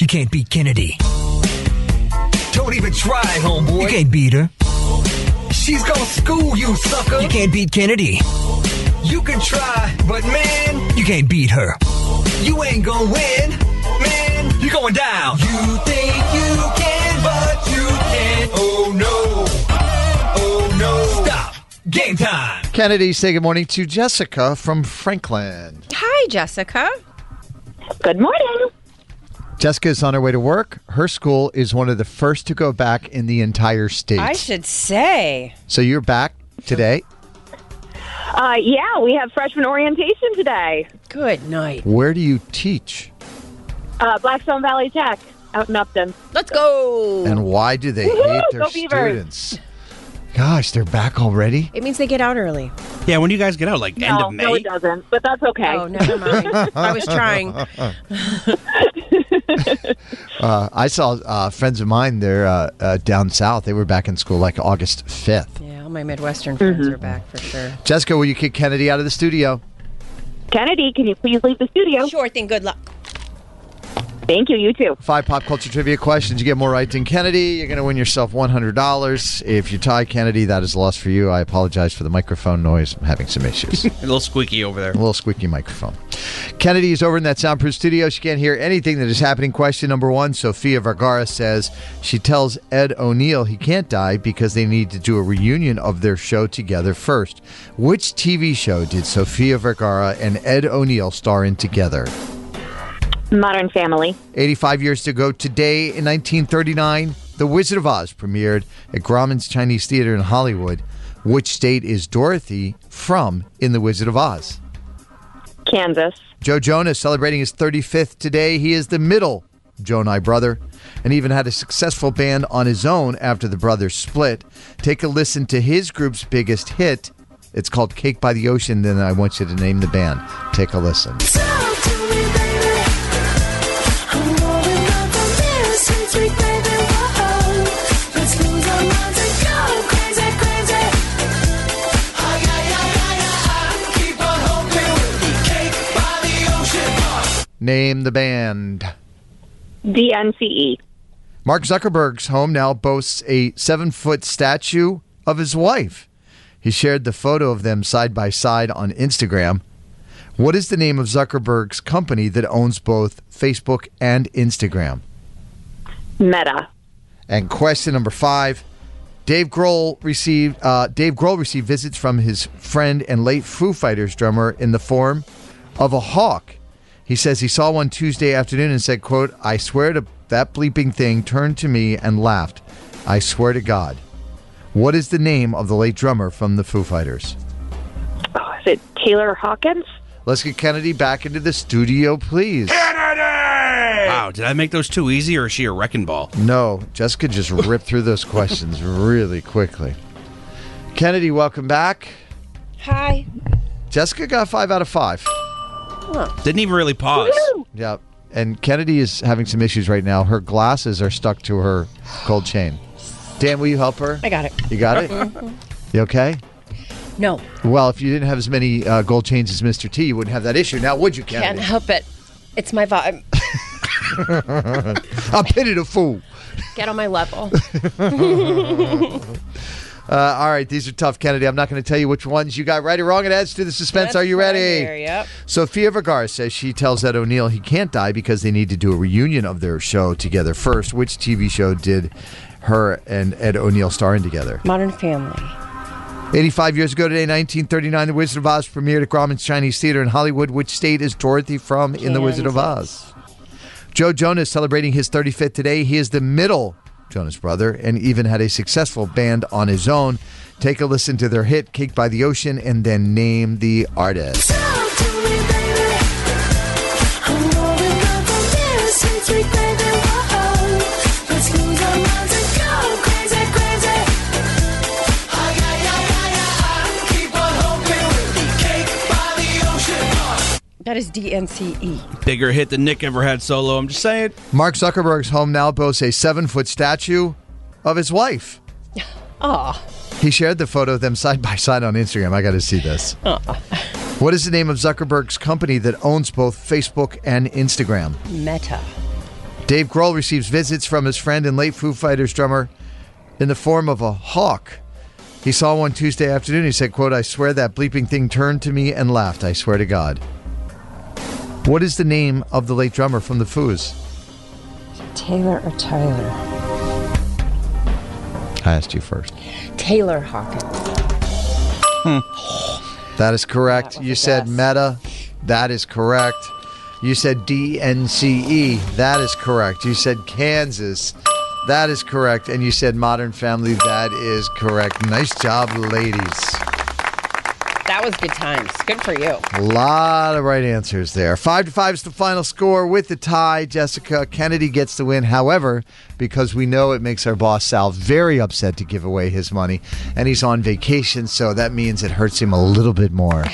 You can't beat Kennedy. Don't even try, homeboy. You can't beat her. She's gonna school you, sucker. You can't beat Kennedy. You can try, but man, you can't beat her. You ain't gonna win, man. You're going down. You think you can, but you can't. Oh no. Oh no. Stop. Game time. Kennedy, say good morning to Jessica from Franklin. Hi, Jessica. Good morning. Jessica is on her way to work. Her school is one of the first to go back in the entire state. I should say. So you're back today? Yeah, we have freshman orientation today. Good night. Where do you teach? Blackstone Valley Tech out in Upton. Let's go. And why do they Woohoo, hate their go Beavers. students? Gosh, they're back already? It means they get out early. Yeah, when do you guys get out? Like end of May? No, it doesn't, but that's okay. Oh, never mind. I was trying. I saw friends of mine, they're down south. They were back in school like August 5th. Yeah, all my Midwestern friends are back for sure. Jessica, will you kick Kennedy out of the studio? Kennedy, can you please leave the studio? Sure thing. Good luck. Thank you, you too. 5 pop culture trivia questions. You get more right than Kennedy. You're going to win yourself $100. If you tie Kennedy, that is a loss for you. I apologize for the microphone noise. I'm having some issues. A little squeaky over there. A little squeaky microphone. Kennedy is over in that soundproof studio. She can't hear anything that is happening. Question number 1. Sofia Vergara says she tells Ed O'Neill he can't die because they need to do a reunion of their show together first. Which TV show did Sofia Vergara and Ed O'Neill star in together? Modern Family. 85 years ago today, in 1939, The Wizard of Oz premiered at Grauman's Chinese Theater in Hollywood. Which state is Dorothy from in The Wizard of Oz? Kansas. Joe Jonas celebrating his 35th today. He is the middle Jonai brother and even had a successful band on his own after the brothers split. Take a listen to his group's biggest hit. It's called Cake by the Ocean. Then I want you to name the band. Take a listen. Name the band. DNCE. Mark Zuckerberg's home now boasts a 7-foot statue of his wife. He shared the photo of them side by side on Instagram. What is the name of Zuckerberg's company that owns both Facebook and Instagram? Meta. And question number 5. Dave Grohl received visits from his friend and late Foo Fighters drummer in the form of a hawk. He says he saw one Tuesday afternoon and said, quote, "I swear to that bleeping thing turned to me and laughed. I swear to God." What is the name of the late drummer from the Foo Fighters? Oh, is it Taylor Hawkins? Let's get Kennedy back into the studio, please. Kennedy! Wow, did I make those too easy, or is she a wrecking ball? No, Jessica just ripped through those questions really quickly. Kennedy, welcome back. Hi. Jessica got 5 out of 5. Didn't even really pause. Woo! Yeah, and Kennedy is having some issues right now. Her glasses are stuck to her gold chain. Dan, will you help her? I got it. You got it? You okay? No. Well, if you didn't have as many gold chains as Mr. T, you wouldn't have that issue. Now, would you, Kennedy? Can't help it. It's my vibe. I pity the fool. Get on my level. All right, these are tough, Kennedy. I'm not going to tell you which ones you got right or wrong. It adds to the suspense. That's Are you ready? right here, yep. Sofia Vergara says she tells Ed O'Neill he can't die because they need to do a reunion of their show together first. Which TV show did her and Ed O'Neill star in together? Modern Family. 85 years ago today, 1939, The Wizard of Oz premiered at Grauman's Chinese Theater in Hollywood. Which state is Dorothy from in The Wizard of Oz? Joe Jonas celebrating his 35th today. He is the middle Jonas brother and even had a successful band on his own. Take a listen to their hit, Cake by the Ocean, and then name the artist. That is DNCE. Bigger hit than Nick ever had solo, I'm just saying. Mark Zuckerberg's home now boasts a 7-foot statue of his wife. Aw. He shared the photo of them side by side on Instagram. I got to see this. What is the name of Zuckerberg's company that owns both Facebook and Instagram? Meta. Dave Grohl receives visits from his friend and late Foo Fighters drummer in the form of a hawk. He saw one Tuesday afternoon. He said, quote, "I swear that bleeping thing turned to me and laughed. I swear to God." What is the name of the late drummer from the Foos? Taylor or Tyler? I asked you first. Taylor Hawkins. That is correct. That was You a said guess. Meta. That is correct. You said DNCE. That is correct. You said Kansas. That is correct. And you said Modern Family. That is correct. Nice job, ladies. That was good times. Good for you. A lot of right answers there. 5-5 is the final score with the tie. Jessica Kennedy gets the win. However, because we know it makes our boss Sal very upset to give away his money, and he's on vacation, so that means it hurts him a little bit more.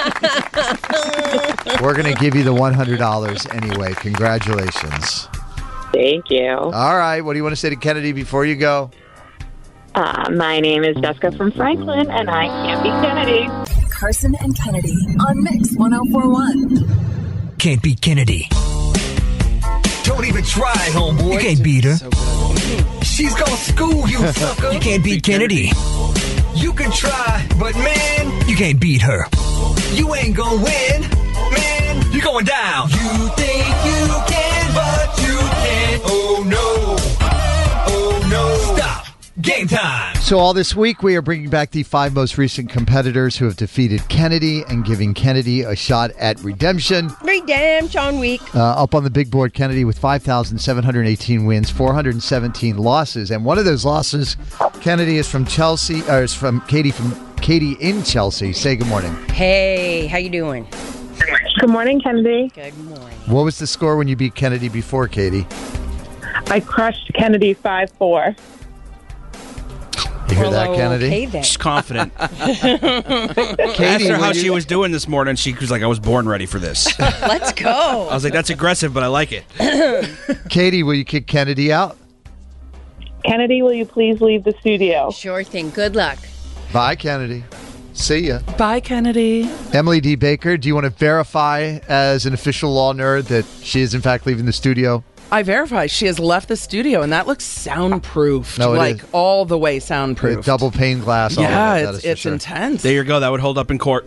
We're going to give you the $100 anyway. Congratulations. Thank you. All right. What do you want to say to Kennedy before you go? My name is Jessica from Franklin, and I can't be Kennedy. Carson and Kennedy on Mix 1041. Can't beat Kennedy. Don't even try, homeboy. You can't beat her. She's gonna school you, sucker. You can't beat Kennedy. You can try, but man, you can't beat her. You ain't gonna win, man. You're going down. You think you can, but you can't. Oh no. Oh no. Stop. Game time. So all this week, we are bringing back the 5 most recent competitors who have defeated Kennedy and giving Kennedy a shot at redemption. Redemption week. Up on the big board, Kennedy with 5,718 wins, 417 losses. And one of those losses, Kennedy, is from Chelsea, or is from Katie in Chelsea. Say good morning. Hey, how you doing? Good morning, Kennedy. Good morning. What was the score when you beat Kennedy before, Katie? I crushed Kennedy 5-4. You hear Well, that, Kennedy? Okay then. She's confident. Katie, Asked her how when you- she was doing this morning. She was like, "I was born ready for this." Let's go. I was like, "That's aggressive, but I like it." Katie, will you kick Kennedy out? Kennedy, will you please leave the studio? Sure thing. Good luck. Bye, Kennedy. See ya. Bye, Kennedy. Emily D. Baker, do you want to verify as an official law nerd that she is in fact leaving the studio? I verify she has left the studio, and that looks soundproofed. No, it like is. all the way soundproofed. Double pane glass. all Yeah, of it, that is for it's sure. intense. There you go. That would hold up in court.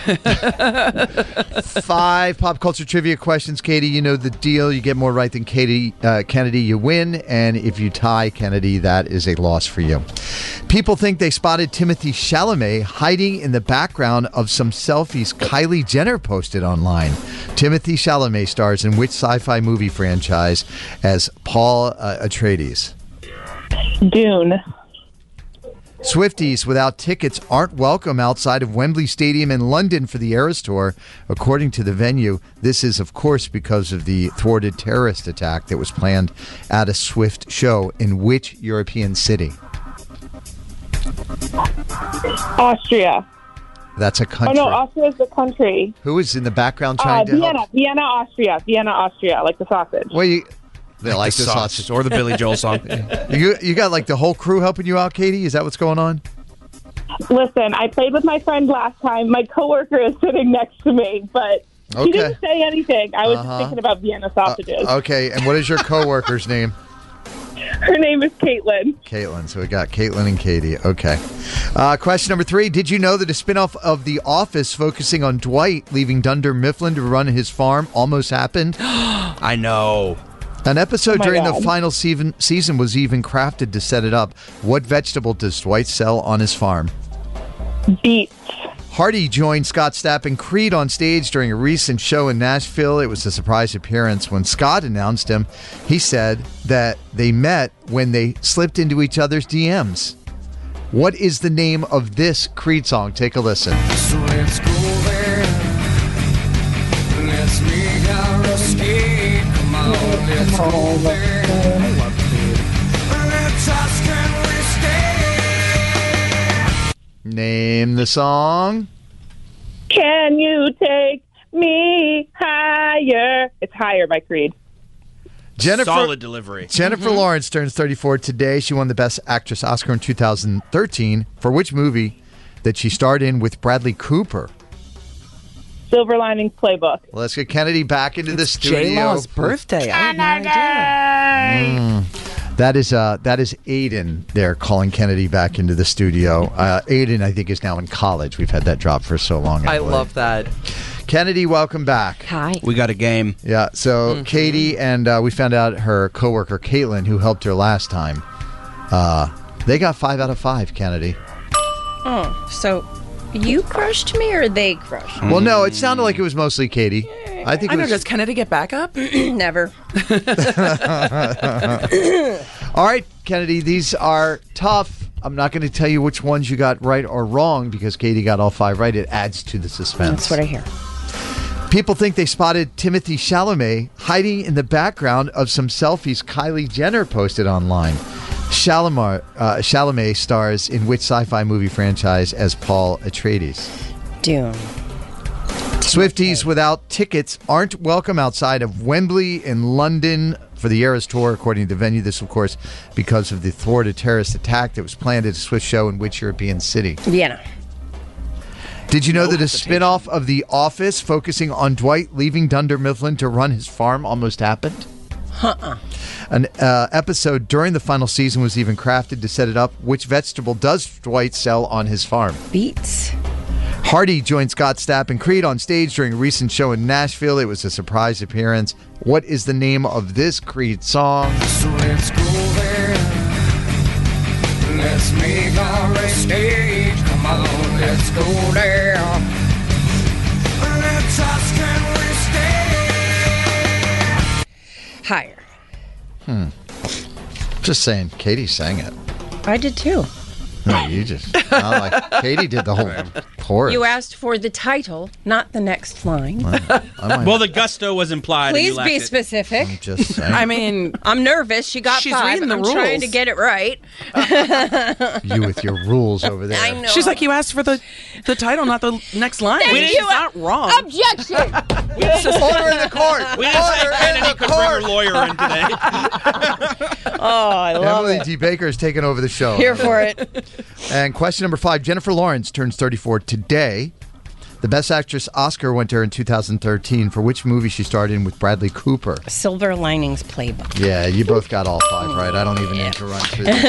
5 pop culture trivia questions, Katie. You know the deal. You get more right than Kennedy, you win. And if you tie Kennedy, that is a loss for you. People think they spotted Timothée Chalamet hiding in the background of some selfies Kylie Jenner posted online. Timothée Chalamet stars in which sci-fi movie franchise as Paul Atreides? Dune. Swifties without tickets aren't welcome outside of Wembley Stadium in London for the Eras Tour, according to the venue. This is, of course, because of the thwarted terrorist attack that was planned at a Swift show. In which European city? Austria. That's a Oh, country. no, Austria is the country. Who is in the background trying to Vienna. help? Vienna, Austria. Vienna, Austria, like the sausage. Well, they like the sausage. or the Billy Joel song. You got like the whole crew helping you out, Katie? Is that what's going on? Listen, I played with my friend last time. My coworker is sitting next to me, but Okay. she didn't say anything. I was just thinking about Vienna sausages. Okay, and what is your coworker's name? Her name is Caitlin. Caitlin. So we got Caitlin and Katie. Okay. Question number 3. Did you know that a spinoff of The Office focusing on Dwight leaving Dunder Mifflin to run his farm almost happened? I know. An episode my during God. the final season was even crafted to set it up. What vegetable does Dwight sell on his farm? Beets. Hardy joined Scott Stapp and Creed on stage during a recent show in Nashville. It was a surprise appearance. When Scott announced him, he said that they met when they slipped into each other's DMs. What is the name of this Creed song? Take a listen. So let's go there. Let's make our escape. Come on, let's go there. Let's ask, can we stay? Name the song. Can you take me higher? It's Higher by Creed. Solid delivery. Jennifer Lawrence turns 34 today. She won the Best Actress Oscar in 2013. For which movie that she starred in with Bradley Cooper? Silver Linings Playbook. Let's get Kennedy back into the studio. J-Law's birthday. I had no idea. That is Aiden there calling Kennedy back into the studio. Aiden, I think, is now in college. We've had that drop for so long. I love that. Kennedy, welcome back. Hi. We got a game. Yeah, so Katie and we found out her coworker Caitlin, who helped her last time, they got 5 out of 5, Kennedy. Oh, so you crushed me or they crushed me? Well, no, it sounded like it was mostly Katie. I think I it know. was... Does Kennedy get backup? Never. All right, Kennedy, these are tough. I'm not going to tell you which ones you got right or wrong because Katie got all 5 right. It adds to the suspense. That's what I hear. People think they spotted Timothée Chalamet hiding in the background of some selfies Kylie Jenner posted online. Chalamet stars in which sci-fi movie franchise as Paul Atreides? Dune. Swifties without tickets aren't welcome outside of Wembley in London for the Eras Tour, according to the venue. This, of course, because of the thwarted terrorist attack that was planned at a Swiss show in which European city? Vienna. Did you know that a spin-off of The Office focusing on Dwight leaving Dunder Mifflin to run his farm almost happened? An episode during the final season was even crafted to set it up. Which vegetable does Dwight sell on his farm? Beets. Hardy joined Scott Stapp and Creed on stage during a recent show in Nashville. It was a surprise appearance. What is the name of this Creed song? So let's go there. Let's make our escape. Come on, let's go there. Let's ask, can we stay? Higher. Just saying, Katie sang it. I did too. No, you just... Katie did the whole chorus. You asked for the title, not the next line. Well, the gusto was implied. and you Please lacked be it. specific. I'm just saying. I mean, I'm nervous. She got She's 5. reading the I'm trying to rules. get it right. You with your rules over there. I know. she's like, you asked for the title, not the next line. Thank She's you. not wrong. Objection. Order in the court. We didn't say Order in Kennedy the could bring her court. lawyer in today. Oh, I love Emily it. D. Baker is taking over the show. Here for it. And question number 5. Jennifer Lawrence turns 34 today. The Best Actress Oscar went to her in 2013 for which movie she starred in with Bradley Cooper. Silver Linings Playbook. Yeah, you both got all 5 right. I don't even need to run through this.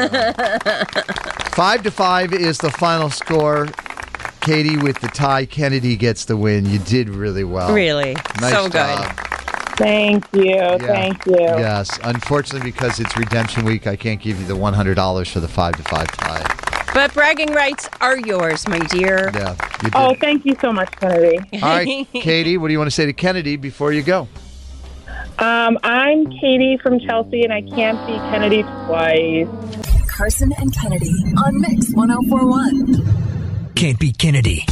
5-5 is the final score. Katie with the tie. Kennedy gets the win. You did really well. Really? Nice So good. job. Thank you. Thank you. Yes. Unfortunately, because it's redemption week, I can't give you the $100 for the 5-5 tie. But bragging rights are yours, my dear. Yeah, you did. Oh, thank you so much, Kennedy. All right, Katie, what do you want to say to Kennedy before you go? I'm Katie from Chelsea, and I can't see Kennedy twice. Carson and Kennedy on Mix 1041. Can't beat Kennedy.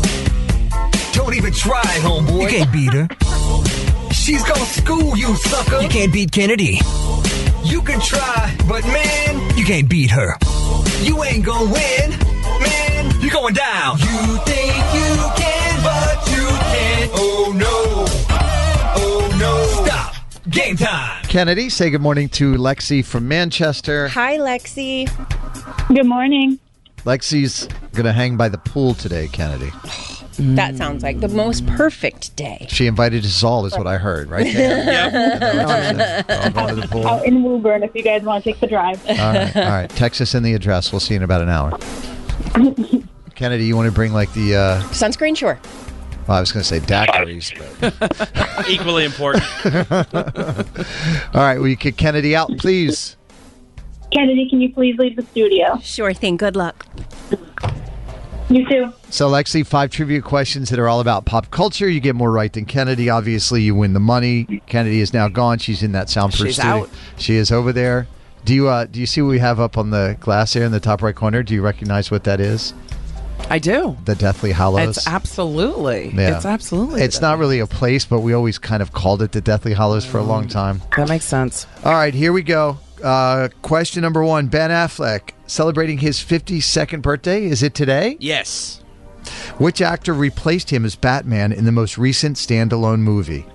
Don't even try, homeboy. You can't beat her. She's gonna school you, sucker. You can't beat Kennedy. You can try, but man, you can't beat her. You ain't gonna win, man. You're going down. You think you can, but you can't. Oh no. Oh no. Stop. Game time. Kennedy, say good morning to Lexi from Manchester. Hi, Lexi. Good morning. Lexi's going to hang by the pool today, Kennedy. That sounds like the most perfect day. She invited us all, is what I heard, right there. All going to the pool. Out in Woburn, if you guys want to take the drive. All right. Text us in the address. We'll see you in about an hour. Kennedy, you want to bring like the, Sunscreen, sure. well, I was going to say daiquiris, but. Equally important. All right, will you kick Kennedy out, please? Kennedy, can you please leave the studio? Sure thing. Good luck. You too. So, Lexi, 5 trivia questions that are all about pop culture. You get more right than Kennedy. Obviously, you win the money. Kennedy is now gone. She's in that soundproof She's studio. out. She is over there. Do you see what we have up on the glass there in the top right corner? Do you recognize what that is? I do. The Deathly Hallows. It's absolutely. Yeah. It's absolutely. It's not really a place, but we always kind of called it the Deathly Hallows for a long time. That makes sense. All right, here we go. Question number 1. Ben Affleck celebrating his 52nd birthday. Is it today? Yes. Which actor replaced him as Batman in the most recent standalone movie?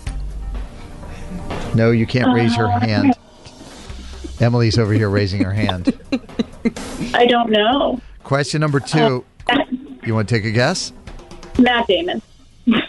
No, you can't raise your hand. Emily's over here raising her hand. I don't know. Question number 2. You want to take a guess? Matt Damon.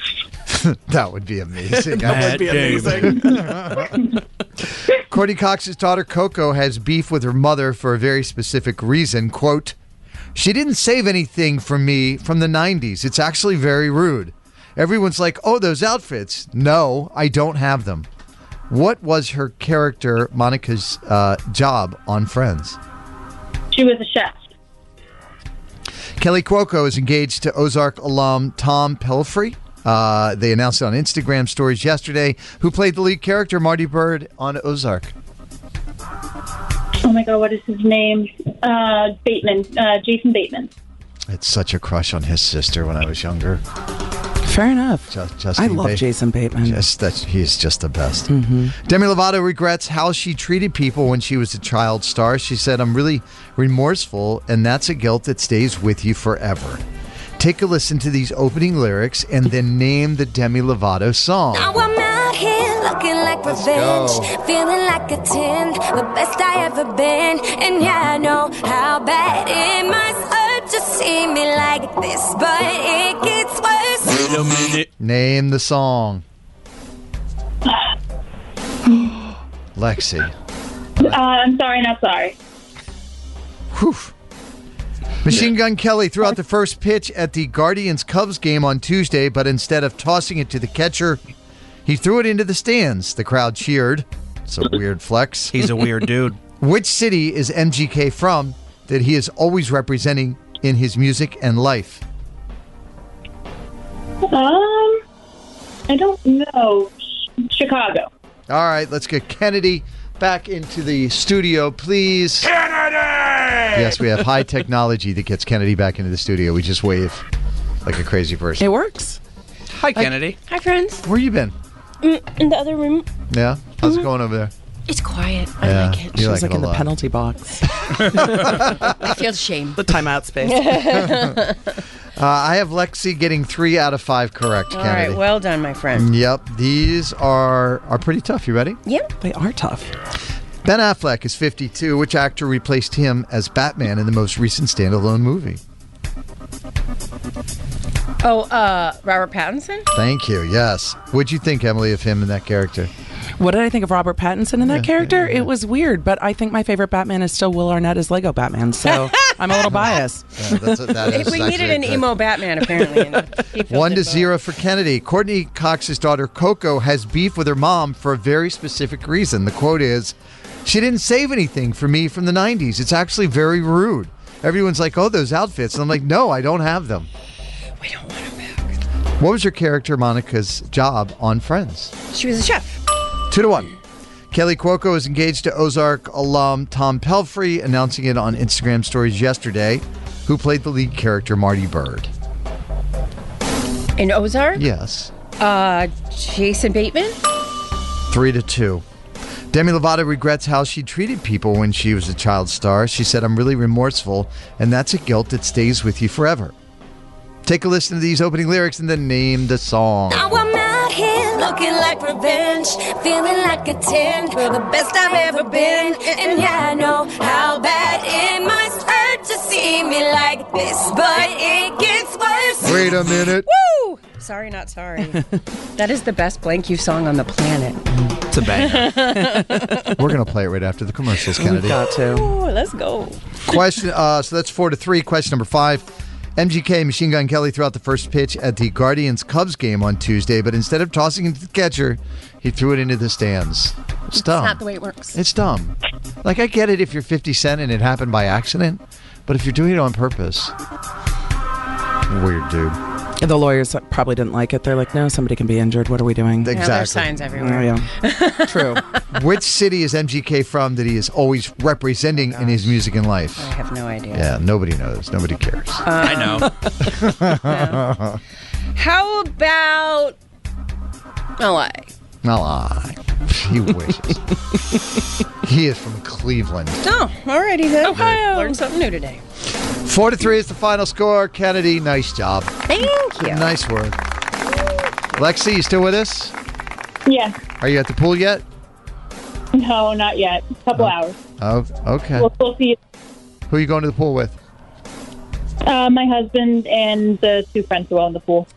That would be amazing. That would be amazing. Courtney Cox's daughter Coco has beef with her mother for a very specific reason. Quote, "She didn't save anything from me from the 90s. It's actually very rude. Everyone's like, oh, those outfits. No, I don't have them." What was her character, Monica's job on Friends? She was a chef. Kelly Cuoco is engaged to Ozark alum Tom Pelphrey. They announced it on Instagram stories yesterday. Who played the lead character, Marty Bird, on Ozark? Oh my God, what is his name? Bateman. Jason Bateman. I had such a crush on his sister when I was younger. Fair enough. Justine I love Jason Bateman. He's just the best. Demi Lovato regrets how she treated people when she was a child star. She said, "I'm really remorseful, and that's a guilt that stays with you forever." Take a listen to these opening lyrics and then name the Demi Lovato song. Now I'm out here looking like revenge, feeling like a 10, the best I ever been. And yeah, I know how bad it must hurt to see me like this, but it gets worse. Wait a minute. Name the song. Lexi. I'm sorry, not sorry. Whew. Machine Gun Kelly threw out the first pitch at the Guardians-Cubs game on Tuesday, but instead of tossing it to the catcher, he threw it into the stands. The crowd cheered. It's a weird flex. He's a weird dude. Which city is MGK from that he is always representing in his music and life? I don't know. Chicago. All right, let's get Kennedy back into the studio, please. Kennedy! Yes, we have high technology that gets Kennedy back into the studio. We just wave like a crazy person. It works. Hi, Kennedy. Hi, friends. Where you been? In the other room. Yeah? How's it going over there? It's quiet. Yeah, I like it. you She like was like it a in the lot. penalty box. I feel shame. The timeout space. I have Lexi getting 3 out of 5 correct, All Kennedy. right, well done, my friend. Yep, these are pretty tough. You ready? Yep. They are tough. Ben Affleck is 52. Which actor replaced him as Batman in the most recent standalone movie? Oh, Robert Pattinson? Thank you. Yes. What'd you think, Emily, of him in that character? What did I think of Robert Pattinson in that character? It was weird, but I think my favorite Batman is still Will Arnett as Lego Batman, so I'm a little biased. We needed an emo Batman, apparently. And he filled 1-0 for Kennedy. Courtney Cox's daughter Coco has beef with her mom for a very specific reason. The quote is, "She didn't save anything for me from the 90s. It's actually very rude. Everyone's like, oh, those outfits." And I'm like, no, I don't have them. We don't want him back. What was her character, Monica's job on Friends? She was a chef. 2-1. Kelly Cuoco is engaged to Ozark alum Tom Pelphrey, announcing it on Instagram stories yesterday. Who played the lead character, Marty Bird? In Ozark? Yes. Jason Bateman? 3-2. Demi Lovato regrets how she treated people when she was a child star. She said, "I'm really remorseful, and that's a guilt that stays with you forever." Take a listen to these opening lyrics and then name the song. Now I'm out here looking like revenge, feeling like a 10, the best I've ever been. And yeah, I know how bad it must hurt to see me like this, but it gets worse. Wait a minute. Woo! Sorry, not sorry. That is the best Blank You song on the planet. It's a banger. We're going to play it right after the commercials, Kennedy. Got to. Ooh, let's go. Question. So that's 4-3. Question number 5. MGK, Machine Gun Kelly, threw out the first pitch at the Guardians-Cubs game on Tuesday, but instead of tossing it to the catcher, he threw it into the stands. It's dumb. It's not the way it works. It's dumb. Like, I get it if you're 50 Cent and it happened by accident, but if you're doing it on purpose, weird dude. The lawyers probably didn't like it. They're like, no, somebody can be injured. What are we doing? Yeah, Exactly. there's signs everywhere. Oh, yeah. True. Which city is MGK from that he is always representing in his music and life? I have no idea. Yeah, nobody knows. Nobody cares. I know. How about LA? Lie. He wishes. He is from Cleveland. Oh, alrighty then. Ohio. Learned something new today. 4-3 is the final score. Kennedy, nice job. Thank you. Nice work. Lexi, you still with us? Yeah. Are you at the pool yet? No, not yet. A couple hours. Oh, okay. We'll see. Who are you going to the pool with? My husband and the 2 friends who own the pool.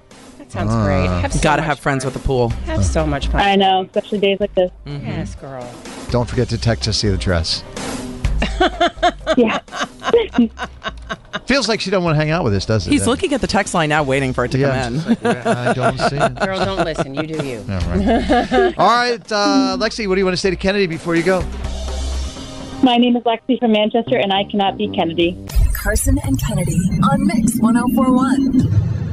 That sounds great. Have so Gotta much have friends fun. with a pool. Have so much fun. I know, especially days like this. Yes, girl. Don't forget to text us the address. Yeah. Feels like she don't want to hang out with us, does it? He's looking at the text line now, waiting for it to come in. I don't see it. Girl, don't listen. You do you. All right. All right, Lexi, what do you want to say to Kennedy before you go? My name is Lexi from Manchester, and I cannot beat Kennedy. Carson and Kennedy on Mix 1041.